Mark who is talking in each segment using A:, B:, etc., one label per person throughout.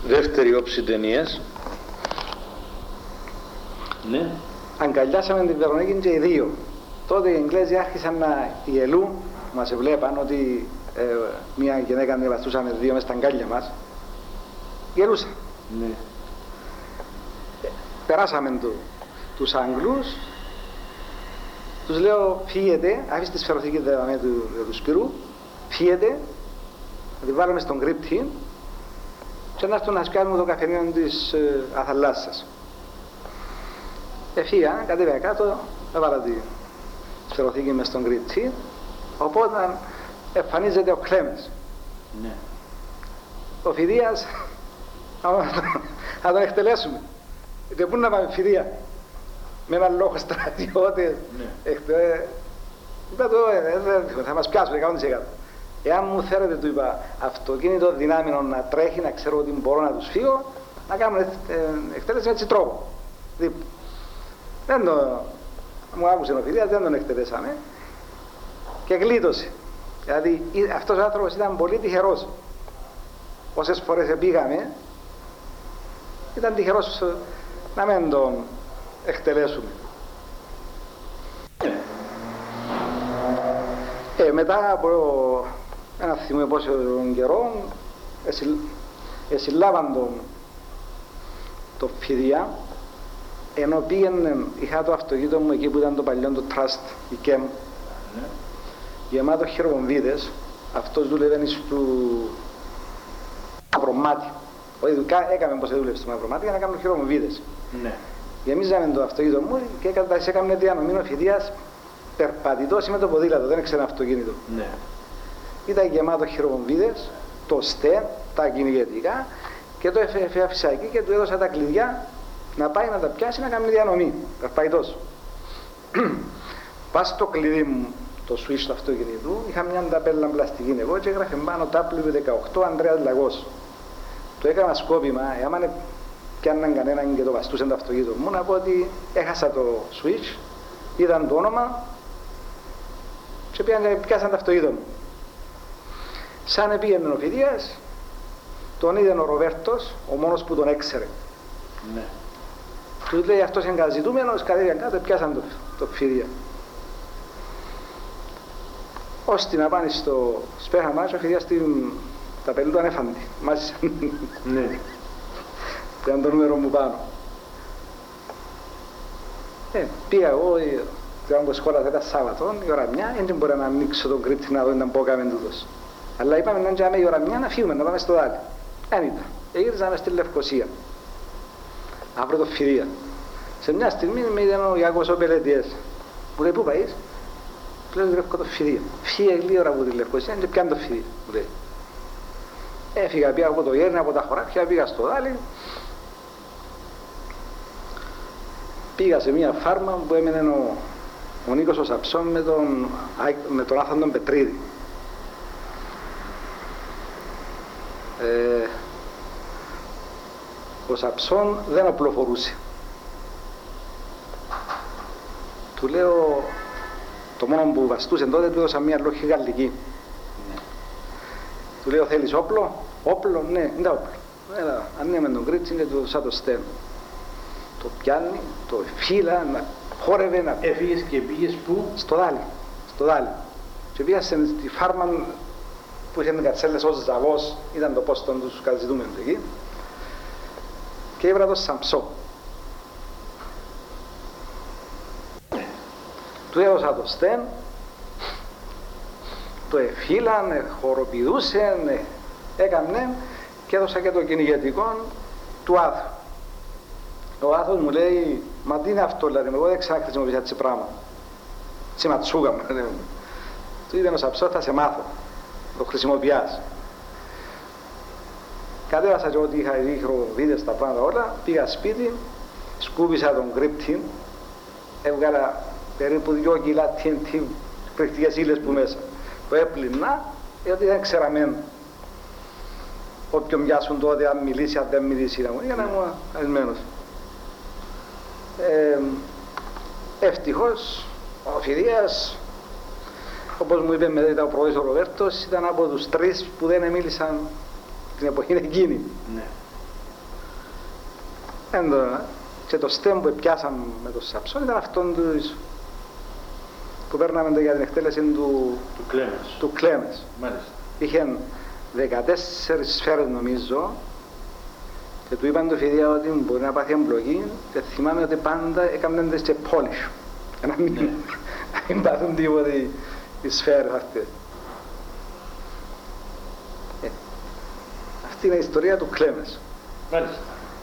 A: Δεύτερη όψη ταινίας. Ναι.
B: Αγκαλιάσαμε την Βερονίκη και οι δύο. Τότε οι Εγγλέζοι άρχισαν να γελούν, μας βλέπαν ότι μια γυναίκα ανεβαστούσαμε δύο μες στα αγκάλια μας. Γελούσαν.
A: Ναι.
B: Περάσαμε τους Αγγλούς, τους λέω φύγετε, αφήστε τη σφαιροθήκη του Σπύρου, φύγετε, να τη βάλουμε στον κρύπτη και να έρθουν να σκάλουμε το καφενείο της Αθαλάσσας. Εφύγα, κατέβαια κάτω, έβαλα τη σφαιροθήκη μες στον κρύπτη, οπότε εμφανίζεται ο Κλέμενς.
A: Ναι.
B: Ο Φιδίας, να τον εκτελέσουμε. Και πού να πάμε Φιδία, με έναν λόγο στρατιώτες.
A: Ναι.
B: Είπα θα μας πιάσουν 100%. Εάν μου θέλετε, του είπα, αυτοκίνητο δυνάμινο να τρέχει, να ξέρω ότι μπορώ να τους φύγω, να κάνουμε εκτέλεση με έτσι τρόπο. Δεν το... Μου άκουσε ο Φιδίας, δεν τον εκτελέσαμε και γλίτωσε. Δηλαδή αυτός ο άνθρωπος ήταν πολύ τυχερός. Όσες φορές πήγαμε, ήταν τυχερός να μην τον εκτελέσουμε. Μετά από ένα θυμό πόσο καιρό εσυλλάβαν το Φιδιά, ενώ πήγαινε, είχα το αυτοκίνητο μου εκεί που ήταν το παλιό το Trust, η ΚΕΜ, γεμάτο χειροβομβίδες. Αυτός δούλευε στο Μαυρομάτι. Όχι, έκαμε πως δούλευε στο Μαυρομάτι για να κάνουμε χειροβομβίδες.
A: Ναι.
B: Γεμίζαμε το αυτοκίνητο μου και έκαμε διανομή ο Φιδίας περπατητός με το ποδήλατο, δεν έξερε αυτοκίνητο.
A: Ναι.
B: Ήταν γεμάτο χειροβομβίδες, το ΣΤΕ, τα κυνηγετικά, και το έφυσα εκεί και του έδωσα τα κλειδιά να πάει να τα πιάσει να κάνει διανομή. Περπατητός. Πας στο κλειδί μου, το switch του αυτοκίνητου, είχα μια ταπέλα πλαστική εγώ και έγραφε πάνω W18 Ανδρέας Λαγός. Το έκανα σκόπιμα, άμα πιάνναν κανέναν και το βαστούσαν το αυτοκίνητο μου, να πω ότι έχασα το switch, είδαν το όνομα και πιάσαν το αυτοκίνητο μου. Σαν πήγαινε ο Φιδίας, τον είδε ο Ροβέρτος, ο μόνος που τον έξερε.
A: Ναι.
B: Του λέει αυτός είναι καταζητούμενος, κατέβηκαν κάτω, πιάσαν το Φιδία. Ώστε να πάνε στο σπέχα μας, ο Φιδίας τα πελού του ανέφαντη. Μάζησαν.
A: Ναι.
B: Ήταν το νούμερο μου πάνω. Πήγα εγώ, όταν που σχόλασα τα Σάββατο, η ώρα μια, δεν μπορώ να ανοίξω τον κρύπτη να δω να μπω κάμε τούτος. Αλλά είπαμε να είναι η ώρα μια να φύγουμε, να πάμε στο δάλι. Δεν ήταν. Γύριζαμε στη Λευκοσία. Αύριο το Φιδία. Σε μια στιγμή με είδε ο Ιάκωβος ο Πελετιές. Μου λέει, πού πάεις? Του λέω, βρέχω το Φιδία. Φύγε λίγη ώρα από τη Λευκοσία και πιάνε το Φιδία. Μου λέει. Έφυγα, πήγα από το Γέρνη, από τα χωράφια, πήγα στο δάλι. Πήγα σε μια φάρμα που έμενε ο Νίκος ο Σαψόν με τον Άθαν τον Πετρίδη. Ο Σαψόν δεν οπλοφορούσε. Του λέω, το μόνο που βαστούσε τότε του έδωσα μια λόγχη γαλλική. Του λέω, θέλεις όπλο? Όπλο? Ναι, είναι όπλο. Έλα, ανέμε τον κρίτσι και του δώσα το στέλνο. Το πιάνει, το φύλλα, να χόρευε, να...
A: Έφυγες και πήγες πού?
B: Στο δάλι. Στο δάλι. Και πήγα στη φάρμα που είχαν κατσέλες ως Ζαβός, ήταν το πόστο τους κατζητούμενους εκεί. Και έβρα το Σαμψό. Του έδωσα το στέν, το εφύλαν, χοροπηδούσαν, έκαμνε και έδωσα και το κυνηγετικό του Άθου. Ο Άθος μου λέει, μα τι είναι αυτό, δηλαδή, εγώ δεν ξαναχρησιμοποιήσα έτσι πράγμα. Τσιματσούγα μου, του είπε ο Σαψό, θα σε μάθω, το χρησιμοποιάς. Κατέβασα και ό,τι είχα βίδες τα πράγματα όλα, πήγα σπίτι, σκούπισα τον κρύπτη, έβγαλα περίπου 2 κιλά TNT πρακτικές ύλες που μέσα. Το έπλυνα, ότι δεν ξέραμε όποιον μοιάσουν τότε, αν μιλήσει, αν δεν μιλήσει, για να είμαι καλεσμένος. Ευτυχώς, ο Φιδίας, όπως μου είπε μετά ο πρόεδρος ο Ροβέρτος, ήταν από τους 3 που δεν μίλησαν την εποχή εκείνη.
A: Ναι.
B: Και το στέμ που πιάσαμε με τον Σαμψόν ήταν αυτόν που παίρναμε για την εκτέλεση του Κλέμες.
A: Μάλιστα.
B: Είχε 14 σφαίρες νομίζω και του είπαν το φιδιά ότι μπορεί να πάθει εμπλοκή και θυμάμαι ότι πάντα έκαναν τις και polish για να μην πάθουν τίποτε οι σφαίρες αυτές. Αυτή είναι η ιστορία του Κλέμες.
A: Μάλιστα.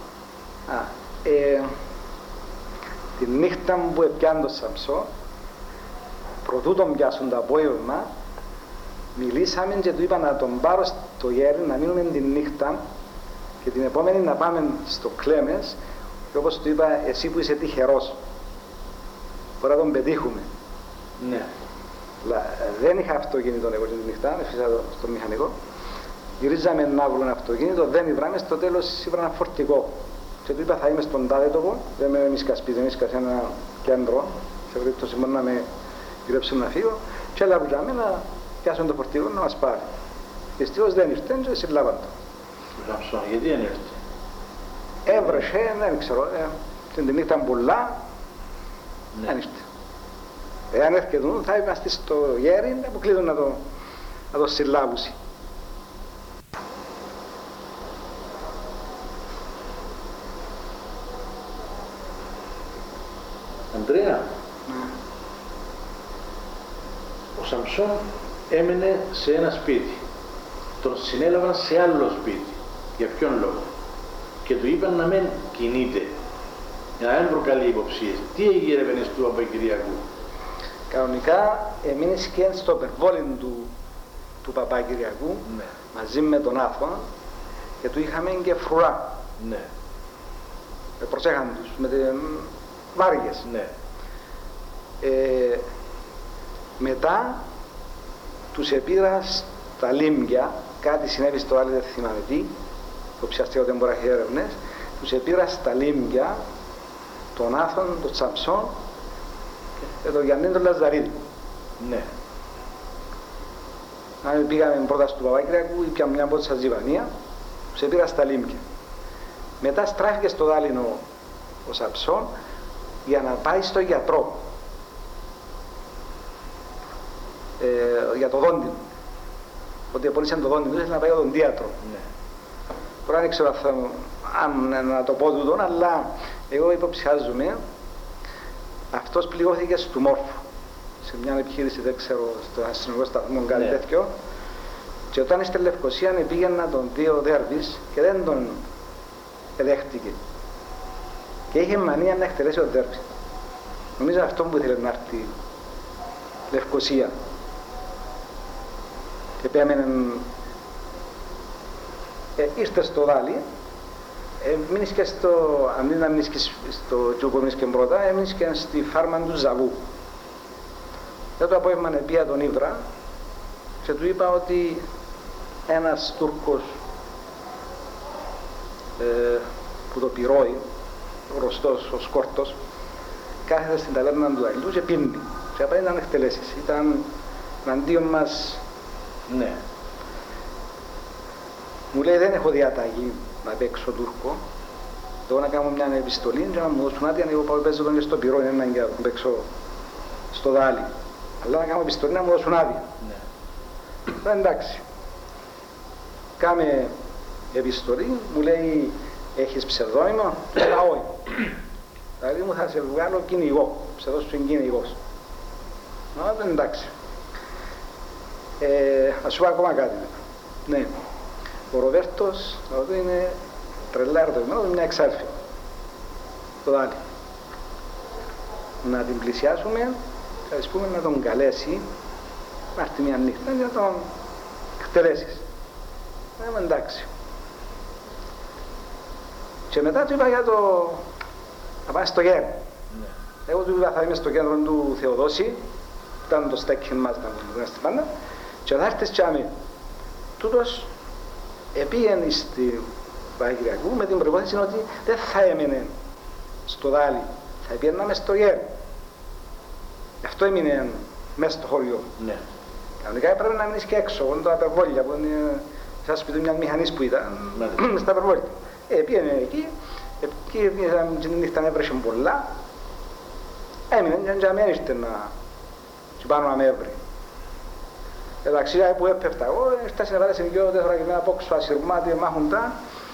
B: Τη νύχτα που έπιαν τον Σαμψό, προτού τον πιάσουν το απόγευμα, μιλήσαμε και του είπα να τον πάρω στο γέρι, να μείνουμε τη νύχτα και την επόμενη να πάμε στο Κλέμες και όπως του είπα, εσύ που είσαι τυχερός, μπορεί να τον πετύχουμε.
A: Ναι.
B: Δεν είχα αυτοκίνητο εγώ την νύχτα, έφυσα στο μηχανικό. Γυρίζαμε να βρουν αυτοκίνητο, δεν ήβραμε, στο τέλος ήβρα ένα φορτικό. Και του είπα θα είμαι στον τάδε τόπο, δεν με μίσκα σπίτι, με μίσκα σε ένα κέντρο, σε περίπτωση μόνο να με γυρέψουν να φύγω, και έλα που να πιάσουν το φορτικό να μας πάρει. Δυστυχώς δεν ήρθε και συλλάβαν το.
A: Σαμψόν, γιατί δεν ήρθε?
B: Έβρεσε, δεν ξέρω, την νύχτα πολλά, δεν ήρθε. Εάν έρχεται θα είμαστε στο γέρι, αποκλείδουν να το συλλάβουσει.
A: Ανδρέα, ο Σαμψόν έμενε σε ένα σπίτι. Τον συνέλαβαν σε άλλο σπίτι. Για ποιον λόγο? Και του είπαν να μην κινείται, για να μην προκαλεί υποψίες. Τι έγινε ρε του Παπακυριακού?
B: Κανονικά έμεινε και στο περβόλιν του Παπακυριακού,
A: ναι,
B: μαζί με τον Άθο και του είχαμε και φρουρά.
A: Ναι.
B: Προσέχαν τους με βάργες.
A: Ναι.
B: Μετά τους επήρα στα Λίμια, κάτι συνέβη στο άλλο, δεν θυμάμαι τι, υποψιαστικά ότι δεν μπορεί να έχει έρευνες, τους επήρα στα Λίμια τον Άθον, τον Σαμψόν και τον Γιάννη τον Λαζαρίδη.
A: Ναι.
B: Πήγαμε πρώτα στο Παπακυριακού, ήπια μια πότσα Ζιβανία, τους επήρα στα Λίμια. Μετά στράφηκε στο Δάλινο ο Σαμψόν για να πάει στο γιατρό, για το δόντι. Ότι απολύσαν το δόντι του, ήθελε να πάει στον δίατρο.
A: Ναι.
B: Τώρα δεν ξέρω αν να το πω τούτον, αλλά εγώ υποψιάζομαι αυτός πληγώθηκε στο Μόρφο, σε μια επιχείρηση, δεν ξέρω, στο αστυνομικό σταθμό, κάτι τέτοιο. Και όταν στη Λευκοσία πήγαινε να τον δει ο Δέρβης και δεν τον δέχτηκε. Και είχε μανία να εκτελέσει ο Δέρβης. Νομίζω αυτό που ήθελε να έρθει η Λευκοσία. Και πέμενε, ήρθε στο Δάλι, μείνεις και αντί να μείνεις και στο Τζούκο, μείνεις και πρώτα, έμεινες και στη φάρμα του Ζαβού. Και το απόγευμα πήγα τον Ήβρα και του είπα ότι ένας Τούρκος που το πυρώει, γνωστός, ο Σκόρτος, κάθεται στην ταβέρνα του Αγγλού και πίνει. Και απ' ήταν εκτελέσεις. Ήταν εναντίον μας.
A: Ναι.
B: Μου λέει δεν έχω διαταγή να παίξω Τούρκο. Εγώ να κάνω μια επιστολή και να μου δώσουν άδεια, εγώ πάω παίζω τον και στο πυρό, είναι για να παίξω στο Δάλι. Αλλά να κάνω επιστολή να μου δώσουν άδεια. Ναι. Εντάξει. Κάμε επιστολή, μου λέει έχεις ψευδόνυμο? Του είπα όχι. Δηλαδή μου θα σε βγάλω κυνηγό, ψευδός σου είναι κυνηγός. Εντάξει. Ας σου πω ακόμα κάτι. Ναι. Ο Ροβέρτος, αυτό είναι τρελά ερωτευμένο, μια εξάρφη. Το Δάλι. Να την πλησιάσουμε, θα της πούμε να τον καλέσει, να έρθει μια νύχτα και να τον εκτελέσεις. Εντάξει. Και μετά του είπα για να πάει στο γέρο. Ναι. Εγώ του είπα θα είμαι στο κέντρο του Θεοδόση, ήταν το στέκιν μας, ήταν στην πάντα, και θα έρθεις και άμε. Τούτος επήγαινε στη Παπακυριακού με την προϋπόθεση ότι δεν θα έμενε στο Δάλι, θα πήγαιναμε στο γέρο. Γι' αυτό έμεινε μέσα στο χωριό. Ναι. Κανονικά έπρεπε να μείνεις και έξω, όταν το απερβόλια που είναι σαν σπίτι μιας μηχανής που ήταν, στα απερβόλια. Πήγαινε εκεί Εκεί την νύχτα έβρεσε πολλά. Έμεινε και αμήν ήρθε να πάνω να με έβρει. Εντάξει, που έπεφτα εγώ, έφτασε να βάλει σε 2-4 και με ένα πόξο ασυρμάτιο, μάχοντα.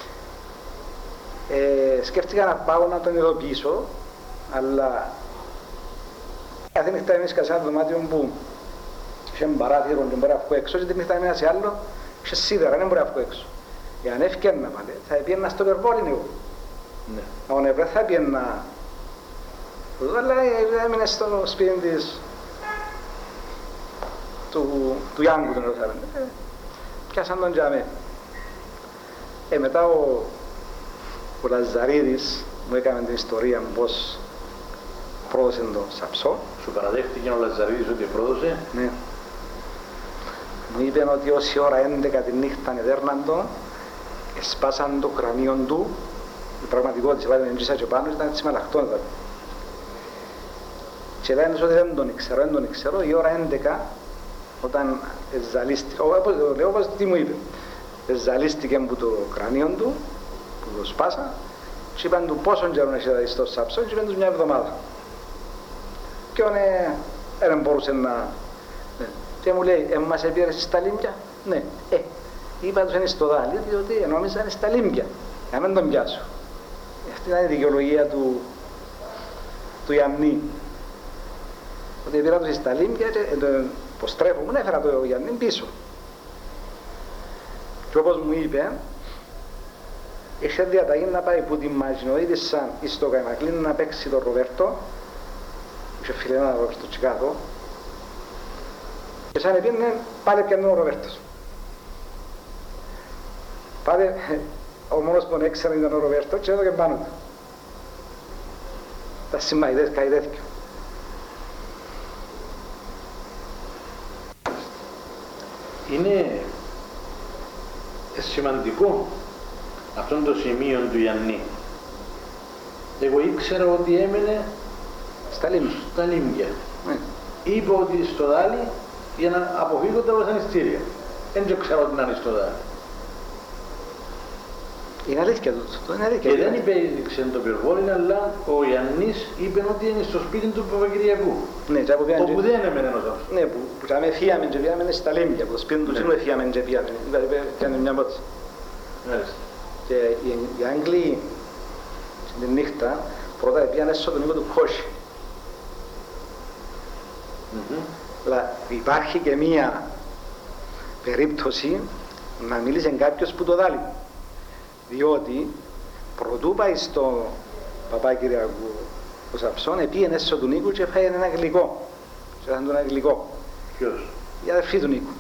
B: Σκέφτηκα να πάω να τον ειδοποιήσω, αλλά κάθε νύχτα έμεινε σε ένα δωμάτιο που είχε παράθυρο και μπορεί να βγω έξω και την νύχτα έμεινα σε άλλο, είχε σίδερα, δεν μπορεί να βγω έξω. Εάν έφτιανα πάλι, θα πιένα στο Περβόλιν εγώ. Αν έπρεπε θα πιένα, αλλά έμεινε στο σπίτι της του Ιάνγκου τον ρωτάμε. Πιάσαν τον τζάμε. Μετά ο Λαζαρίδης μου έκανε την ιστορία πώς πρόδωσε τον Σαψό.
A: Σου παραδέχτηκε ο Λαζαρίδης ότι πρόδωσε?
B: Ναι. Μου είπε ότι όση ώρα 11 τη νύχτα εδέρναν τον, εσπάσαν το κρανίο του, η πραγματικότητα βάλει την τζίσα και πάνω ήταν έτσι μαλαχτών. Και λένε ότι δεν τον ξέρω, η ώρα 11 όταν ζαλίστηκε, όπως τι μου είπε, ζαλίστηκε από το κρανίο του, που το σπάσα, και είπαν του πόσον καιρό έχει στο Σαψό, και είπαν τους μια εβδομάδα. Και δεν μπορούσε να... Και μου λέει, μας επήρεσαι στα Λίμπια? Ναι. Είπα τους είναι στο δάλι, διότι νόμιζα είναι στα Λίμπια, για να μην τον πιάσω. Αυτή ήταν η δικαιολογία του Ιαννή. Ότι πήρα τους στα Λίμπια και πως τρέφω, έφερα το Γιάννη πίσω. Και όπως μου είπε, είχε διαταγή να πάει που την Μαγινοίδησαν στο Καϊμακλήν να παίξει τον Ροβέρτο. Είχε φίλε ένα Ροβέρτο Τσικάδο. Και σαν επίνε πάλι πιάνε ο Ροβέρτος. Πάλι ο μόνος που τον έξερε ήταν ο Ροβέρτο και έδωκε πάνω του. Τα συμμαϊδές καηδέθηκε.
A: Είναι σημαντικό αυτό το σημείο του Ιαννή. Εγώ ήξερα ότι έμενε στα Λίμπια. Είπε ότι στο δάλι για να αποφύγω τα βασανιστήρια. Δεν ξέρω ότι να είναι στο δάλι.
B: Είναι αλήθεια τούτο.
A: Και δεν υπέδειξε το Περβόλιν, αλλά ο Ιαννής είπε ότι είναι στο σπίτι του Παπακυριακού.
B: Ναι,
A: όπου δεν έμενε ένας άνθρωπος.
B: Ναι, που με φύγαμε και πήγαμε στα Λίμπια, που το σπίτι του δεν φύγαμε και πήγαμε. Έκανε μια πότση. Και οι Άγγλοι την νύχτα πρώτα πήγανε στο τον οίκο του Κόσι. Αλλά υπάρχει και μία περίπτωση να μίλησε κάποιος που το δάλει. Διότι πρωτού πάει στο Παπακυριακού ο Σαψόν, πήγαινε στο του Νίκου και φάγανε ένα γλυκό. Και ήταν ένα γλυκό.
A: Ποιος?
B: Η αδερφή του Νίκου.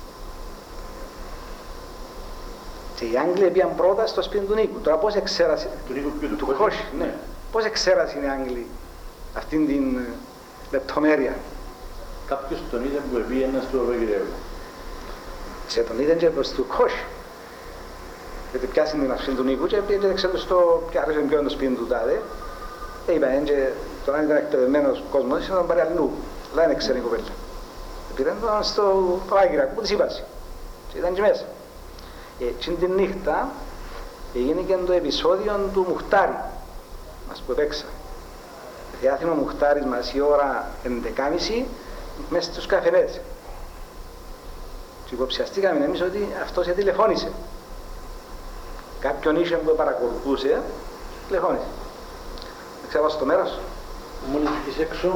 B: Και οι Άγγλοι πήγαν πρώτα στο σπίτι του Νίκου. Τώρα πώς εξέρασε...
A: Του Νίκου ποιου?
B: Του Κόσι, ναι. Πώς εξέρασαν οι Άγγλοι αυτήν την λεπτομέρεια.
A: Κάποιος τον είδε που πήγαινε στο Παπακυριακού.
B: Και τον είδαν και προς του Κόσι. Γιατί πιάσαν την αυσή του Νίκου και πήγαν και στο πιάρεσαι ποιο είναι το σπίτι του τάδε. Είπαν και τον αν ήταν εκπαιδευμένος κόσμος, ήταν τον πάρει αλλού. Αλλά δεν ξέρει η κοπέλα. Πήραν τον στο Παπακυριακού που της είπασε. Και ήταν και μέσα. Και την νύχτα έγινε και το επεισόδιο του Μουχτάρη μας που έπαιξα. Διάθυμα ο Μουχτάρης μας η ώρα 11.30 μέσα στους καφενές. Και υποψιαστήκαμε εμείς ότι αυτός τηλεφώνησε. Κάποιον είχε που παρακολουθούσε, τηλεφώνησε. Δεν ξέρω στο μέρος.
A: Μόλις βγεις έξω.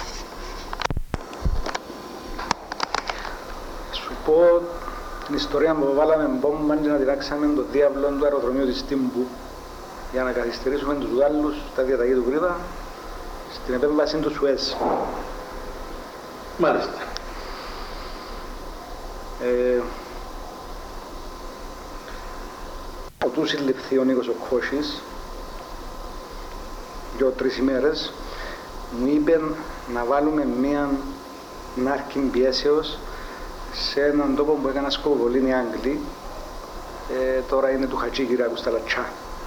B: Σου πω την ιστορία που βάλαμε μπόμπα και να τυράξαμε το διάβλο του αεροδρομίου της Τύμπου για να καθυστερήσουμε τους Γάλλους στα διαταγή του Κρήτα στην επέμβαση του Σουέζ.
A: Μάλιστα.
B: Οτού συλληφθεί ο Νίκος ο Κώσης 2-3 ημέρες μου είπε να βάλουμε μία νάρκη πιέσεως σε έναν τόπο που έκανα σκοποβολήν οι Άγγλοι, τώρα είναι του Χατζίκυριακού στα Λατσά.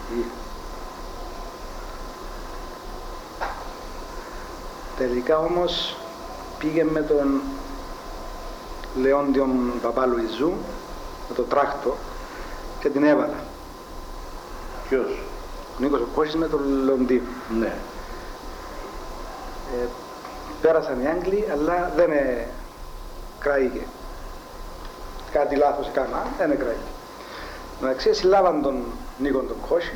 B: Τελικά όμως πήγε με τον Λεόντιον Παπάλουιζού, με το τράχτο και την έβαλα.
A: Ποιος?
B: ο Νίκος ο Κώσης με τον Λοντή.
A: Ναι.
B: Πέρασαν οι Άγγλοι, αλλά δεν κραήκε. Κάτι λάθος έκανα, δεν κραήκε. Εντάξει, συλλάβαν τον Νίκο τον Κώση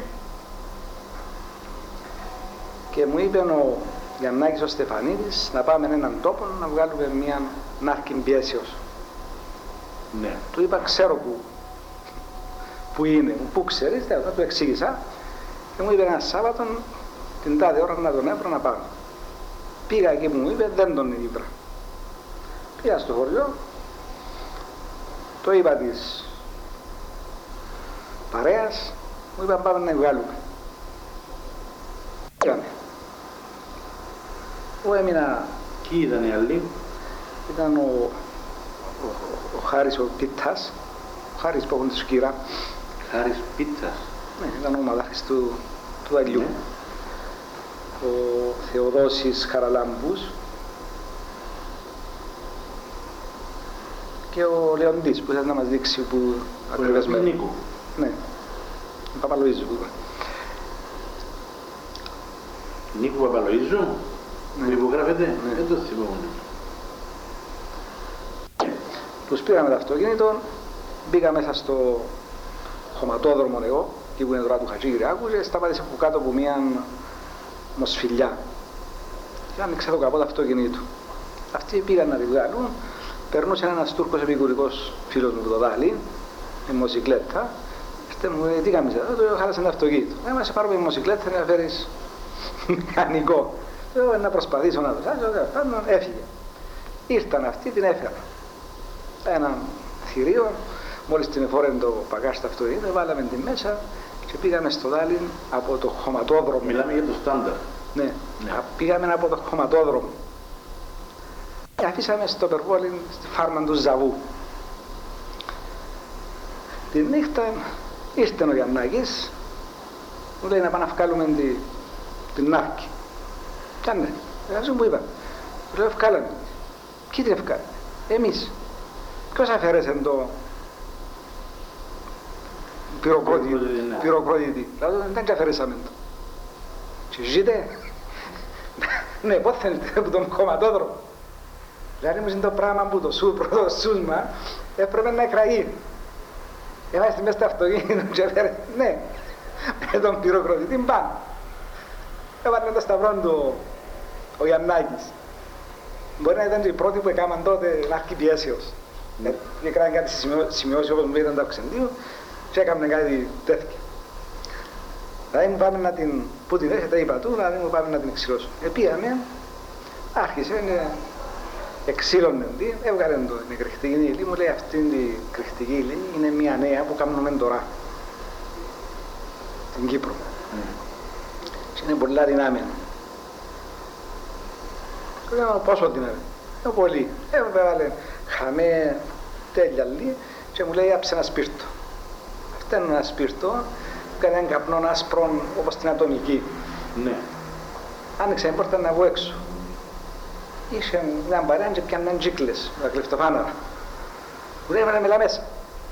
B: και μου είπε ο Γιαννάκης ο Στεφανίδης να πάμε έναν τόπο να βγάλουμε μια νάρκη πιέσεως.
A: Ναι.
B: Του είπα ξέρω που είναι, πού ξέρεις, θα του εξήγησα και μου είπε ένα Σάββατο την τάδε ώρα να τον έβρα να πάμε. Πήγα εκεί που μου είπε, δεν τον ήβρα. Πήγα στο χωριό, το είπα της παρέας, μου είπαν πάμε να βγάλουμε. Πήγαμε. Εγώ έμεινα...
A: Ποιοι ήταν οι άλλοι?
B: Ήταν ο Χάρης ο Πίτας, ο Χάρης που έχουν τη Σκύρα.
A: Χάρης Πίτσας.
B: Ναι, ήταν ο μαδάχης του Αγγλιού. Ναι. Ο Θεοδόσης Χαραλάμπους και ο Λεοντής που ήθελε να μας δείξει που ακριβές μέρες.
A: Νίκο.
B: Ναι, ο Παπαλοΐζου που είπα.
A: Νίκο Παπαλοΐζου,
B: ναι.
A: Που υπογράφεται,
B: ναι.
A: Δεν το θυμόμουν.
B: Τους πήραμε το αυτοκίνητο, μπήκα μέσα στο χωματόδρομο εγώ, εκεί που είναι τώρα του Χατζή Κυριάκου και σταμάτησε από κάτω από μια μοσφιλιά. Και άνοιξε το καπό το αυτοκίνητο. Αυτοί πήγαν να τη βγάλουν, περνούσε ένας Τούρκος επικουρικός φίλος μου που το δάλει, με μοσικλέτα. Μου λέει, τι κάνεις εδώ, του χάλασε το αυτοκίνητο. Μας πάρω με μοσικλέτα να φέρεις μηχανικό. Να προσπαθήσω να το κάνω, έφυγε. Ήρθαν αυτοί, την έφεραν. Έναν θηρίο, μόλις την εφόρεν το παγκάζ στο αυτοκίνητο, βάλαμε την μέσα και πήγαμε στο Δάλιν από το χωματόδρομο.
A: Μιλάμε για το στάνταρ.
B: Ναι,
A: ναι.
B: Πήγαμε από το χωματόδρομο. Και αφήσαμε στο Περβόλιν, στη φάρμα του Ζαβού. Τη νύχτα ήρθε ο Γιαννάκης, μου λέει να πάμε να βγάλουμε την νάρκη. Κάνε, εγώ μου είπα, του λέω ευκάλαμε. Ποιοι την ευκάλαμε? Εμείς. Ποιος αφαίρεσε το πυροκρότητη? Δηλαδή δεν και αφαιρέσαμε το. Και ζείτε. Ναι, πότε θέλετε από τον κομματόδρομο. Δηλαδή μου είναι το πράγμα που το πρώτο σούσμα έπρεπε να εκραγεί. Είμαστε μέσα στο αυτοκίνητο και έφερε, ναι, με τον πυροκροτητή πάνω. Έβαλε το σταυρό του ο Γιαννάκης. Μπορεί να ήταν και οι πρώτοι που έκαναν τότε νάρκη πιέσεως. Και έκαναν κάτι σημειώσεις όπως μου ήταν το αυξεντίο και έκαναν κάτι τέτοιο. Δηλαδή μου πάμε να την, που την έχετε είπα του, δηλαδή μου πάμε να την εξηλώσω. Πήγαμε, άρχισε, εξήλωνε την, έβγαλε την κρυκτική ύλη, μου λέει αυτή την κρυκτική ύλη είναι μια νέα που κάνουμε τώρα. Στην Κύπρο. Και είναι πολλά δυνάμενα. Και λέω πόσο δυνάμενα? Πολύ. Έβγαλε χαμέ τέλεια λίγη και μου λέει άψε ένα σπίρτο. Αυτό είναι ένα σπίρτο, έκανε έναν καπνό άσπρο όπως την ατομική.
A: Ναι.
B: Άνοιξε την πόρτα να βγω έξω. Είχε μια μπαρέα και πιάνναν τζίκλες, τα κλεφτοφάναρα. Μου λέει έβαλε μελά μέσα.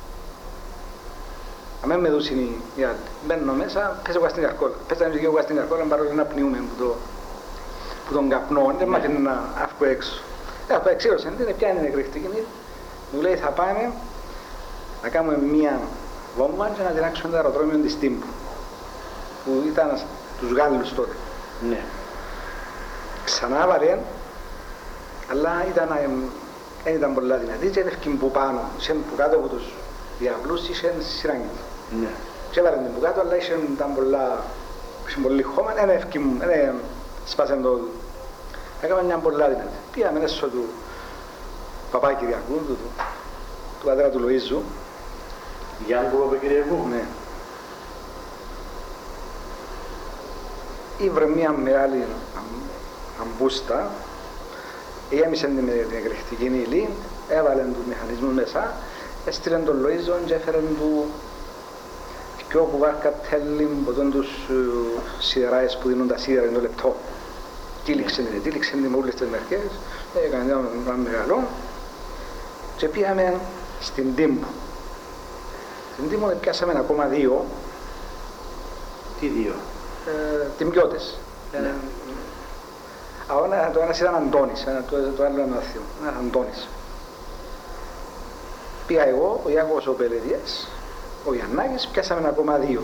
B: Αμέν με δούσουν οι άλλοι. Μπαίνω μέσα, πέσα εγώ στην καρκόλα. Πέσα εγώ στην καρκόλα, παρόλο να πνιούμε που τον καπνό, δεν μάθαινε να αύκω έξω. Αυτό εξήρωσε, δεν πιάνει την εκρηκτική. Μου λέει θα πάμε να κάνουμε μία βόμβα και να τυράξουμε το αεροδρόμιο της Τύμπου, που ήταν τους Γάλλους τότε.
A: Ναι.
B: Ξανά βάλε, αλλά δεν ήταν πολλά δυνατή και έφυγε που πάνω, που κάτω από τους διαβλούς είχε σειράγγι.
A: Ναι.
B: Και έβαλε την που κάτω, αλλά είχε πολύ χώμα, δεν έφυγε, σπάσαν το. Έκαμε μια πολλά δυνατή. Πήγαμε έσω του Παπάκυριακού, του πατέρα του Λοΐζου.
A: Γιάννου Παπακυριακού.
B: Ναι. Ήβρε μια μεγάλη αμπούστα, γέμισε την εκρηκτική ύλη, έβαλε τους μηχανισμούς μέσα, έστειλε τον Λοΐζο και έφερε του πιο κουβάρκα τέλη από τους σιδεράες που δίνουν τα σίδερα το λεπτό. Τύλιξε την με όλες τις μερικές, έκανε ένα μεγαλό και πήγαμε στην Τύμπου. Στην Τύμπου πιάσαμε ακόμα δύο.
A: Τι δύο?
B: τυμπιώτες. Το ένας ήταν Αντώνης, το άλλο είναι Μάθιο, ένας Αντώνης. Πήγα εγώ, ο Ιάκωβος ο Πελεδίας, ο Γιαννάκης, πιάσαμε ακόμα 2.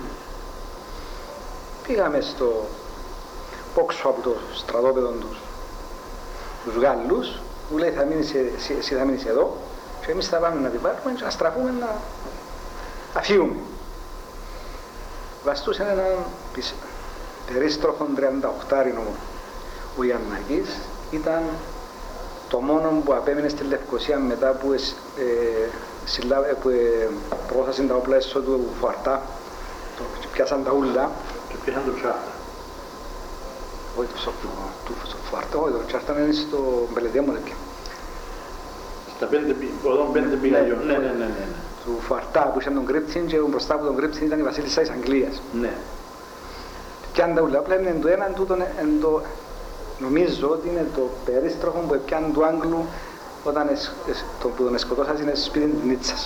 B: Πήγαμε στο πόξο από το στρατόπεδο τους Γάλλους, που λέει εσύ θα μείνεις εδώ και εμείς θα πάμε να την πάρουμε και να στραφούμε να φύγουμε. Βαστούσε έναν περίστροφο 38 ο Γιαννάκης, ήταν το μόνο που απέμεινε στη Λευκοσία μετά που πρόδωσαν τα όπλα έσω του Φουαρτά, πιάσαν τα ούλα.
A: Και πιάσαν το Τσάρτα.
B: Όχι του Φουαρτά, όχι, το Τσάρτα είναι στο Μπελεδία μου λεπτά.
A: Στα 5 πηγαλιών, ναι.
B: Του Φουαρτά που είχαν τον Κρύπτιν και μπροστά από τον Κρύπτιν ήταν η βασίλισσα της Αγγλίας.
A: Ναι.
B: Πιάνε τα ούλα, απλά είναι το έναν τούτο, νομίζω ότι είναι το περίστροφο που πιάνε του Άγγλου όταν που τον σκοτώσαν είναι στο σπίτι της Νίτσας.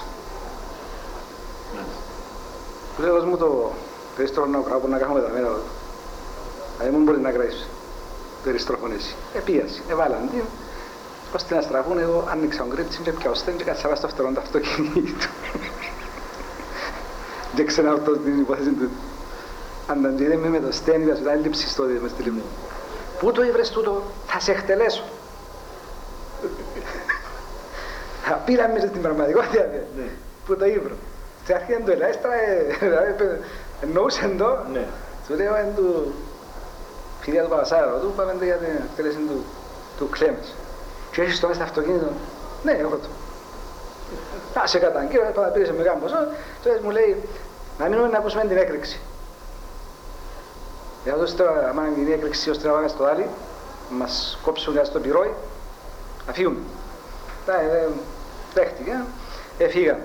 B: Του λέω δώσ' μου το περίστροφο να κάνουμε τα μέρα του. Δηλαδή μου μπορεί να κρατήσεις περίστροφο εσύ. Επίαση, εβάλαν την, ώστε να στραφούν, εγώ άνοιξα τον Κρύπτιν και πια οστέν και κάτσα στο φτερόν το αυτοκίνητο. Και ξένα αυτό την υπόθεση του. Αν δεν με το στένι, θα σου ήταν λήψη τότε μες στη λίμνη. Πού το ήβρες τούτο, θα σε εκτελέσω. Πήραμε στην πραγματικότητα, πού το ήβρω. Στην αρχή δεν το έλεγα, έστρα εννοούσαν το. Του λέω εν του φιλία του Παπασάρα, του πάμε για την εκτέλεση του Κλέμες. Και έχεις το μέσα στο αυτοκίνητο, ναι, έχω το. Να σε καταγγείλω, πήρε σε μεγάλο ποσό, τότε μου λέει να μείνουμε να ακούσουμε την έκρηξη. Για αυτό τώρα, άμα γίνει έκρηξη ώστε να πάμε στο δάλι, μας κόψουν στο πυρόι, να φύγουμε. Δέχτηκε, έφυγαν.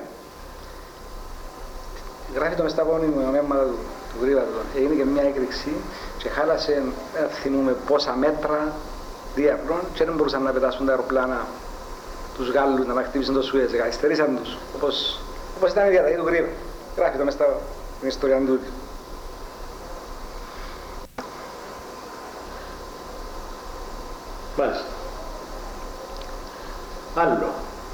B: Γράφει το μες στα πόνιμα του γρήγορα, έγινε και μια έκρηξη και χάλασε, δεν θυμούμε πόσα μέτρα διάπλων και δεν μπορούσαν να πετάσουν τα αεροπλάνα τους Γάλλους να χτύπησαν το Σουέζ, καθυστερήσαν τους, όπως ήταν η διαταγή του γρήγορα. Γράφει το μες στην ιστορία του.
A: Μάλιστα. Άλλο.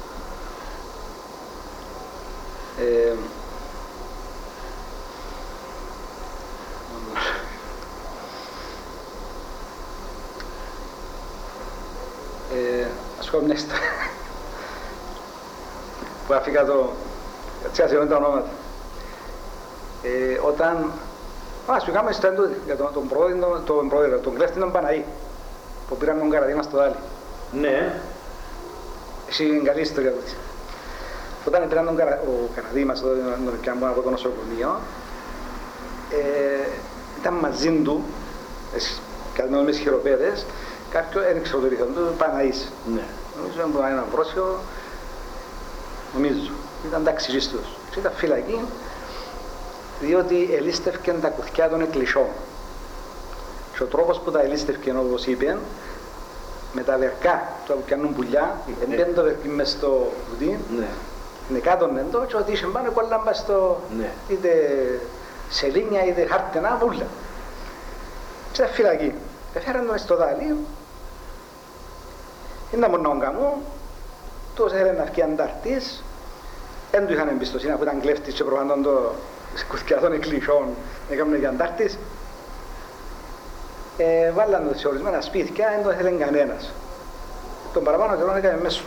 B: Ας πω μια ιστορία που αφήκα το τσιάσιο τα ονόματα. Όταν ας πει κάνουμε ιστορία τούτη για τον κλέφτη τον Παναή που πήραμε τον καραδί μας στο δάλι.
A: Ναι.
B: Εσύ είναι καλή ιστορία τούτη. Όταν πήραν ο καραδί μας τον πιάνουν από το νοσοκομείο, ήταν μαζί του, κάτι με χειροπέδες, κάποιο ένιξε το ρήθον του, Παναής.
A: Ναι.
B: Νομίζω ήταν ένα πρόσιο, νομίζω, ήταν ταξιζίστος. Και ήταν φυλακή, διότι ελίστευκαν τα κουθιά των εκκλησιών. Και ο τρόπος που τα ελίστευκαν, όπως είπαν, με τα βερκά του που πιάνουν πουλιά, εμπαίνουν το βερκί μες στο βουτί, νεκάτωναν το και ότι είχαν πάνω κολλάν πας στο είτε σελίνια είτε χάρτενα βούλα. Και ήταν φυλακή. Έφεραν τον στο δάλι, είναι μόνο να καμού, τους έλεγε να βγει αντάρτης, δεν του είχαν εμπιστοσύνη αφού ήταν κλέφτης και προφανώς το κουθιά των εκκλησιών έκαναν και αντάρτης. Βάλαν το σε ορισμένα σπίτια, δεν το ήθελε κανένας. Τον παραπάνω καιρό έκανε μέσα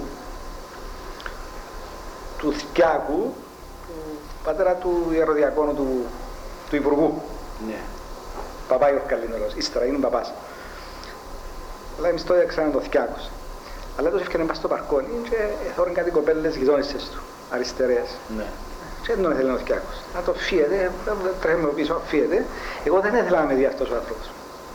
B: του Θκιάκου, του πατέρα του ιεροδιακόνου του Υπουργού.
A: Ναι.
B: Παπάγιος Καλλίνορος, ύστερα είναι παπάς. Αλλά εμείς τότε ξέραμε το Θκιάκος. Αλλά τους έφυγαν πας στο παρκόνι και θόρουν κάτι κοπέλες γειτόνισσες του, αριστερές.
A: Ναι.
B: Και δεν τον ήθελε ο Θκιάκος. Να το φύγεται, τρέχουμε πίσω, φύγεται. Εγώ δεν ήθελα να με δει αυτός ο άνθρωπος.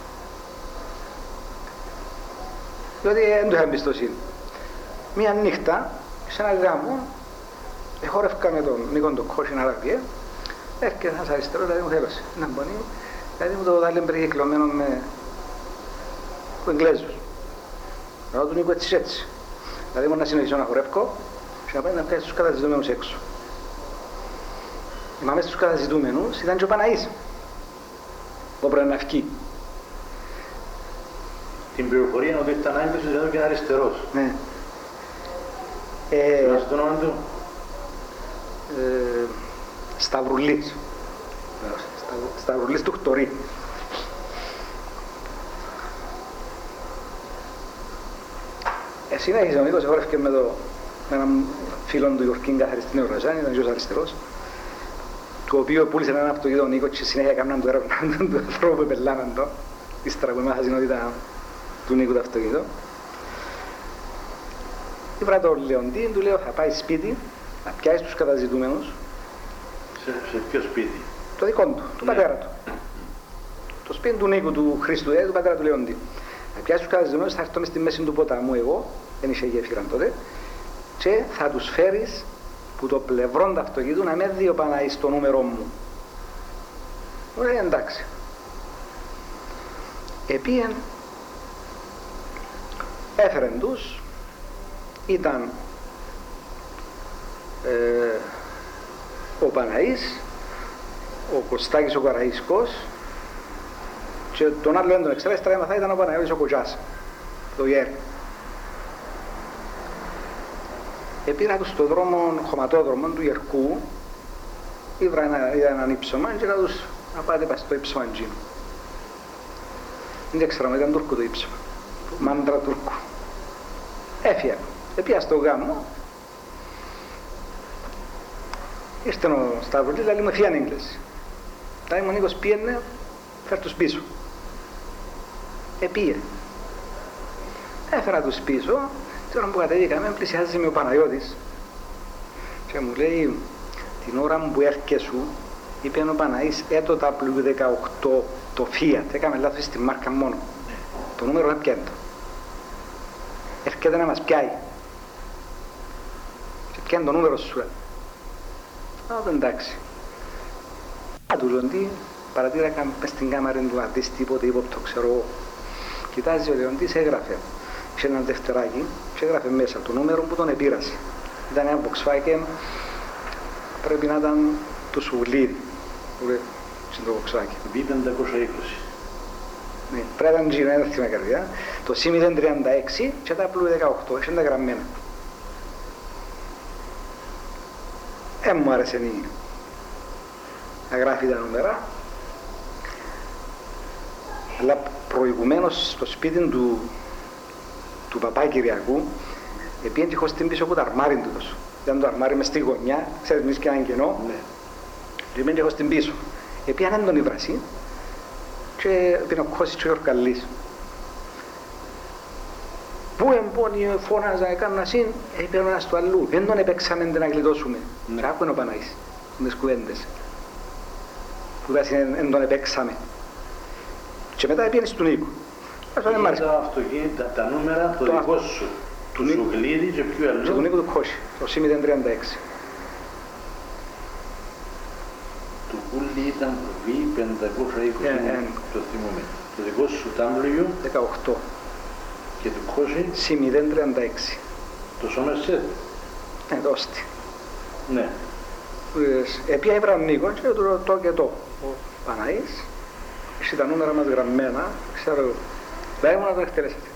B: Διότι δεν του είχα εμπιστοσύνη. Μια νύχτα, σε ένα γάμο, χόρευκα με τον Νίκον τον Κόσιν Αραβιέ, έρχεται ένας αριστερός, δηλαδή μου θέλωσε να μπονεί, δηλαδή μου το δάλει περικυκλωμένο με Εγγλέζους. Να του Νίκο έτσι. Δηλαδή μόνο να συνεχίσω να χορεύω και να πάει να πιάσει τους καταζητούμενους έξω. Μα μέσα στους καταζητούμενους ήταν και ο Παναής. που πρέπει να βγει.
A: Την πληροφορία είναι ότι ήταν άγγελος δηλαδή και αριστερός.
B: Ναι.
A: Θυμάσαι το όνομα του?
B: Σταυρουλής. Σταυρουλής του Χτωρή. Συνέχισε ο Νίκος, εγγράφηκε με έναν φίλο του Ιορκίν καθαριστή Νεοραζάνη, ήταν γιος αριστερός, του οποίου πούλησε έναν αυτοκίνητο ο Νίκος και συνέχεια έκαναν το έρευνα του ανθρώπου που επελάναν το, ύστερα που έμαθα ότι ήταν του Νίκου το αυτοκίνητο. Ήβρα τον Λεοντή, του λέω θα πάει σπίτι, να πιάσει τους καταζητούμενους.
A: Σε ποιο σπίτι?
B: Το δικό του, του πατέρα του. Το σπίτι του Νίκου, του Χρήστου, του πατέρα του Λεοντή. Να πιάσει τους καταζητούμενους, θα έρθω μες στη μέση του ποταμού εγώ, δεν είχε γέφυρα τότε, και θα τους φέρεις που το πλευρό του αυτοκίνητου να με δει ο Παναής στο νούμερο μου. Μου λέει εντάξει. Επίεν, έφεραν τους, ήταν ο Παναής, ο Κωστάκης ο Καραϊσκός και τον άλλο έντον εξτρέστρα έμαθα ήταν ο Παναγιώτης ο Κοτσάς, το Ιέρ. Επήρα τους στον δρόμο, χωματόδρομο του Ιερκού, είδα έναν ύψωμα και έκανα τους να πάτε πας στο ύψωμα εκείνο. Δεν ξέρω, ήταν Τούρκο το ύψωμα, μάντρα Τούρκου. Έφυγα, επία στο γάμο, ήρθε ο Σταυρολής, λέει μου φύγαν έγκλες. Λέει μου ο Νίκος πήγαινε, φέρ' τους πίσω. Επίε. Έφερα τους πίσω, την ώρα που κατέβηκαμε, πλησιάζει με ο Παναγιώτης και μου λέει, την ώρα μου που έρχεσαι, είπε ο Παναής, έτω τα πλου 18 το Fiat, έκαμε λάθος στη μάρκα μόνο. Το νούμερο είναι πιέντο. Έρχεται να μας πιάει. Και πιάνε το νούμερο σου. Εντάξει. Του Λεοντή, παρατήρα μες στην κάμαρη του αρτής τίποτε ύποπτο, ξέρω εγώ. Κοιτάζει ο Λεοντής, έγραφε. Είχε ένα δευτεράκι και έγραφε μέσα το νούμερο που τον επήρασε. Ήταν ένα Volkswagen, πρέπει να ήταν του Σουβλίδη. Το Volkswagen.
A: B520.
B: Ναι, πρέπει να ήταν γύρω, δεν θυμάμαι καρδιά. Το C036 και τα πλού 18, είχε τα γραμμένα. Μου άρεσε να γράφει τα νούμερα. Αλλά προηγουμένως στο σπίτι του παπά Κυριακού επίεν και έχω στην πίσω από το αρμάρι του τόσο. Ήταν το αρμάρι μες στη γωνιά, ξέρεις μες και έναν κενό. Επίεν και έχω στην πίσω. Επίεν έναν τον Ιβρασί και επίεν ο Κώσης και ο Ιορκαλής. Πού εμπόνι φώναζα, έκανα σύν, είπε ο ένας του αλλού. Δεν τον επέξαμε να γλιτώσουμε. Και άκουε ο Παναής, με τις κουβέντες. Που δεν τον επέξαμε. Και μετά πήγαινε στον Νίκο.
A: Τα αυτοκίνητα, τα νούμερα, το δικό σου. Του Σουγλίδη και ποιου αλλού.
B: Και του Νίκου του Κώση, το C036.
A: Του Κούλη ήταν V520, το θυμούμαι. Το δικό σου W
B: 18.
A: Και του Κώση
B: C036.
A: Το Σόμερσετ.
B: Ναι, το Όστι.
A: Ναι.
B: Επία έβρα ο Νίκο και το και το. Ο Παναής, είχε τα νούμερα μας γραμμένα, ξέρω εγώ. Δηλαδή μου να το εκτελέσετε.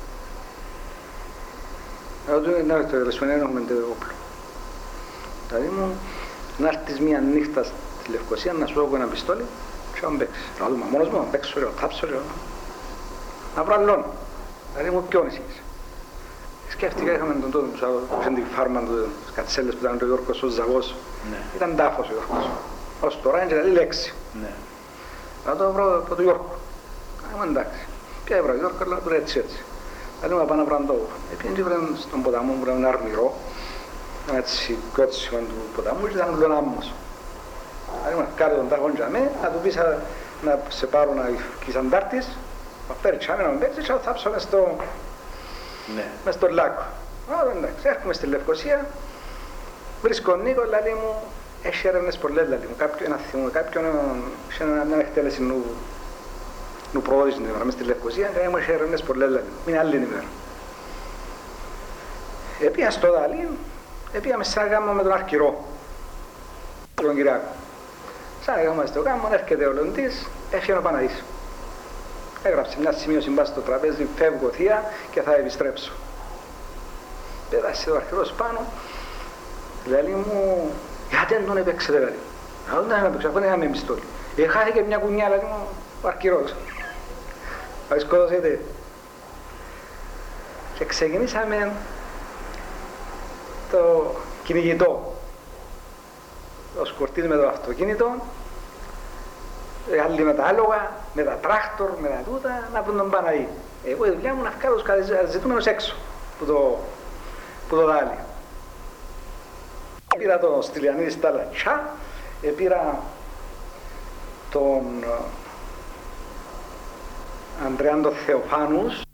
B: Να το εκτελέσουμε, δεν έχουμε το όπλο. Δηλαδή μου να έρθεις μία νύχτα στη Λευκοσία να σου έχω ένα πιστόλι και να παίξεις. Να δούμε μόνος μου, να παίξω ρε, να θάψω ρε. Να βρω αλλόν. Δηλαδή μου ποιον εσείς. Σκέφτηκα, είχαμε τον τότε που είχαν τη φάρμα του Κατσέλες που ήταν ο Γιώργος ο Ζαγός. Ήταν τάφος ο Γιώργος. Ως τώρα είναι καλή λέξη. Να το βρω από τον Γιώργο. Είμαι εντάξει. Ποια έβρα ο Γιώργο, αλλά τώρα έτσι. Δηλαδή μου να βρω το. Επειδή και βρέν στον ποταμό μου ένα αρμυρό, ένα έτσι κότσιμα του ποταμού και ήταν λονάμμος. Δηλαδή μου κάτω τον τάχον για μέ, να του πεις να σε πάρω να βγεις αντάρτης, να φέρει τσάμε να με παίξεις και θα θάψω μες στο λάκκο. Άρα εντάξει, έρχομαι στη Λευκοσία, βρίσκω τον Νίκο, λέει μου, έχει έρευνες πολλές, λέει μου, κάποιον είχε μια εκτέλεση νου προώδηση την ημέρα, μες στη Λευκοσία, και μου έχει έρευνες πολλές, λέει μου, είναι άλλη ημέρα. Επία στο Δαλή, επίαμε σαν γάμμα με τον Αρκυρό, τον Κυριακό. Σαν γάμμα στο γάμμα, έρχεται ο Λοντής, έφυγε ο Παναής. Έγραψε μια σημείωση μπας στο τραπέζι, φεύγω θεία και θα επιστρέψω. Πέρασε ο αρχηγός πάνω, λέει μου, γιατί δεν τον έπαιξετε δηλαδή. Αλλά δεν έπαιξε, αφού δεν είχαμε πιστόλι. Χάθηκε μια κουνιά, λέει μου, ο αρχηγός. Θα σκοτώσετε. Και ξεκινήσαμε το κυνηγητό. Ο σκορτής με το αυτοκίνητο, άλλοι με τα άλογα, με τα τράχτορ, με τα τούτα, να πούν τον Παναή. Εγώ η δουλειά μου να βγάλω τους ζητούμενους έξω που το δάλι. Πήρα τον Στυλιανίδη στα Λατσά, πήρα τον Ανδρεάν τον Θεοφάνους,